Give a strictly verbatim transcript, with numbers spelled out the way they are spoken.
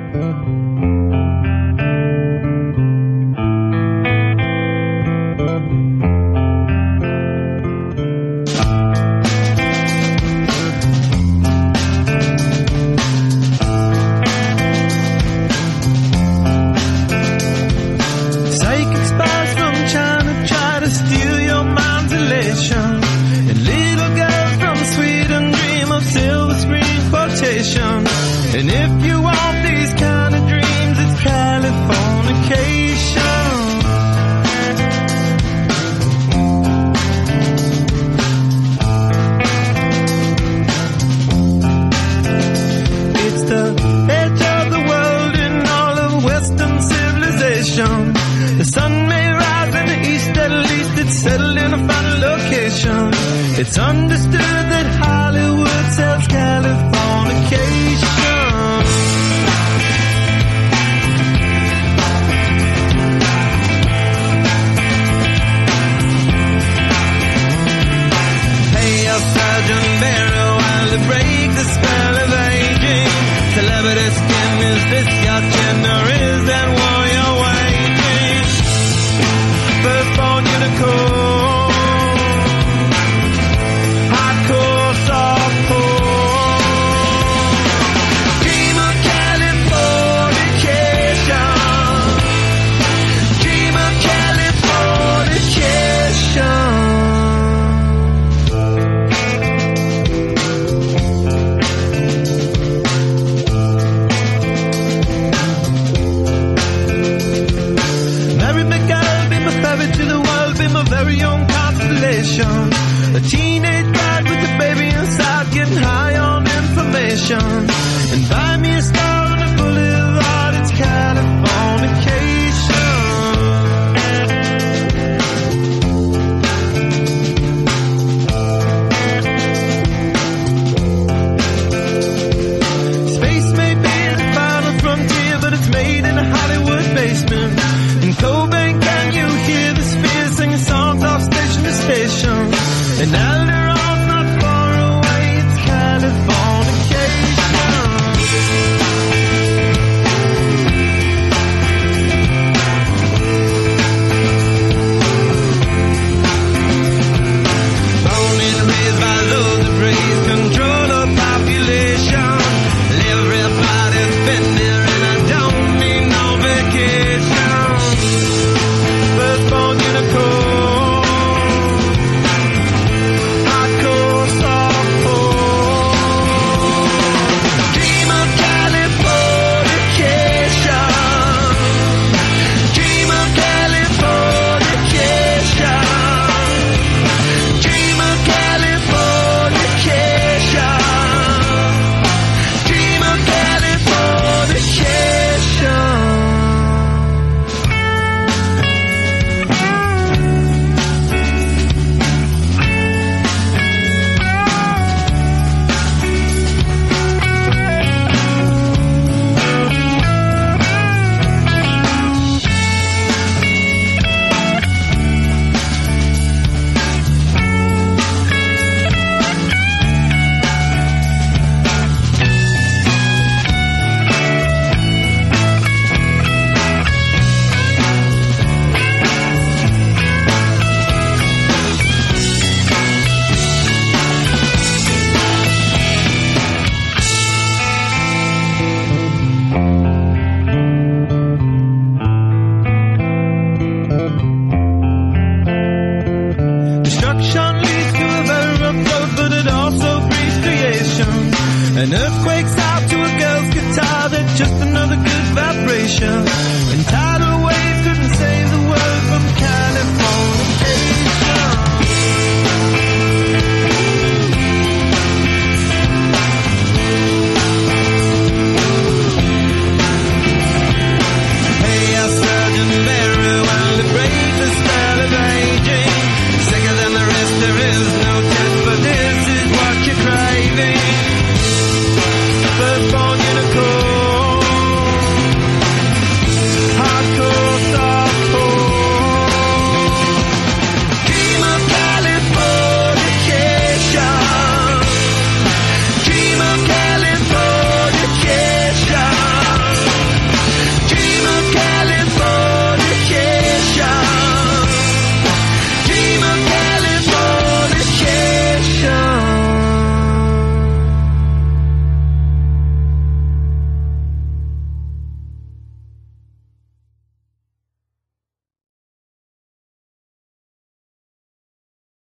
It's understood that Hollywood sells Californication. Pay your Sergeant Barrow while they break the spell of aging. Celebrity skin, is this your chin or is that war you're waging? Firstborn unicorn. A teenage bride with a baby inside, getting high on information. And buy me a star on a boulevard, it's Californication. Space may be the final frontier, but it's made in a Hollywood basement. In Cobain, can you hear the Spears singing songs off station to station? And Alderon's not far away, it's Californication. Born and raised by those that praise control of population. Everybody's been there and I don't need no vacation. Firstborn unicorn. An earthquake's out to a girl's guitar, that's just another good vibration. And time